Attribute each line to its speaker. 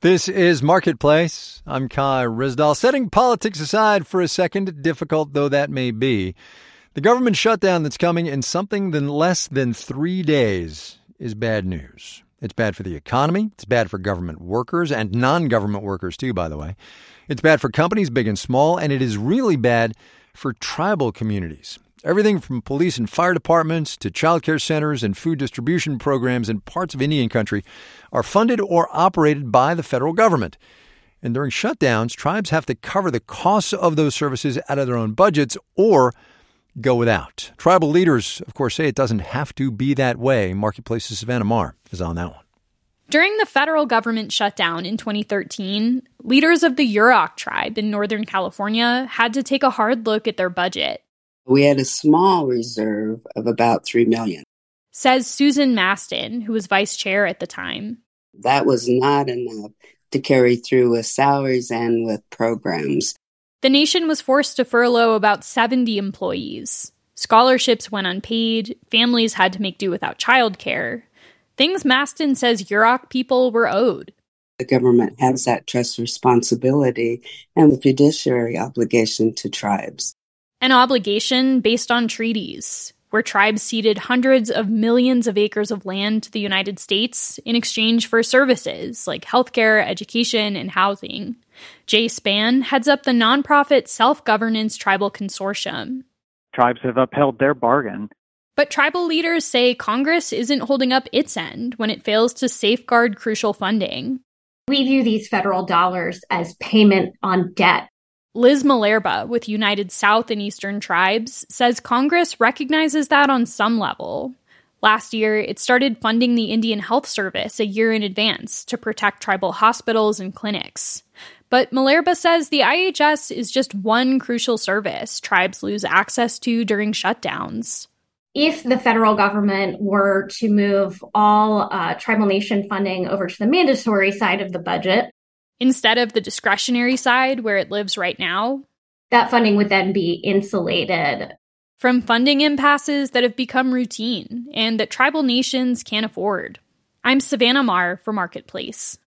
Speaker 1: This is Marketplace. I'm Kai Ryssdal. Setting politics aside for a second, difficult though that may be, the government shutdown that's coming in something less than 3 days is bad news. It's bad for the economy. It's bad for government workers and non-government workers too, by the way. It's bad for companies, big and small, and it is really bad for tribal communities. Everything from police and fire departments to childcare centers and food distribution programs in parts of Indian country are funded or operated by the federal government. And during shutdowns, tribes have to cover the costs of those services out of their own budgets or go without. Tribal leaders, of course, say it doesn't have to be that way. Marketplace's Savannah Maher is on that one.
Speaker 2: During the federal government shutdown in 2013, leaders of the Yurok tribe in Northern California had to take a hard look at their budget.
Speaker 3: We had a small reserve of about $3 million.
Speaker 2: Says Susan Mastin, who was vice chair at the time.
Speaker 3: That was not enough to carry through with salaries and with programs.
Speaker 2: The nation was forced to furlough about 70 employees. Scholarships went unpaid. Families had to make do without childcare. Things Mastin says Yurok people were owed.
Speaker 3: The government has that trust responsibility and the fiduciary obligation to tribes.
Speaker 2: An obligation based on treaties, where tribes ceded hundreds of millions of acres of land to the United States in exchange for services like healthcare, education, and housing. Jay Spann heads up the nonprofit Self-Governance Tribal Consortium.
Speaker 4: Tribes have upheld their bargain.
Speaker 2: But tribal leaders say Congress isn't holding up its end when it fails to safeguard crucial funding.
Speaker 5: We view these federal dollars as payment on debt.
Speaker 2: Liz Malerba with United South and Eastern Tribes says Congress recognizes that on some level. Last year, it started funding the Indian Health Service a year in advance to protect tribal hospitals and clinics. But Malerba says the IHS is just one crucial service tribes lose access to during shutdowns.
Speaker 5: If the federal government were to move all tribal nation funding over to the mandatory side of the budget,
Speaker 2: instead of the discretionary side where it lives right now,
Speaker 5: that funding would then be insulated
Speaker 2: from funding impasses that have become routine and that tribal nations can't afford. I'm Savannah Maher for Marketplace.